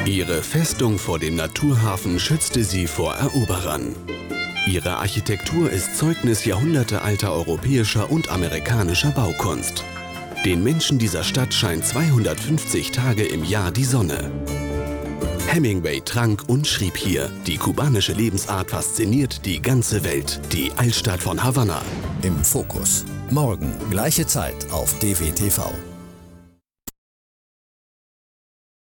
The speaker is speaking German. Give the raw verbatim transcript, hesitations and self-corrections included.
Ihre Festung vor dem Naturhafen schützte sie vor Eroberern. Ihre Architektur ist Zeugnis jahrhundertealter europäischer und amerikanischer Baukunst. Den Menschen dieser Stadt scheint zweihundertfünfzig Tage im Jahr die Sonne. Hemingway trank und schrieb hier. Die kubanische Lebensart fasziniert die ganze Welt. Die Altstadt von Havanna. Im Fokus. Morgen, gleiche Zeit auf D W T V.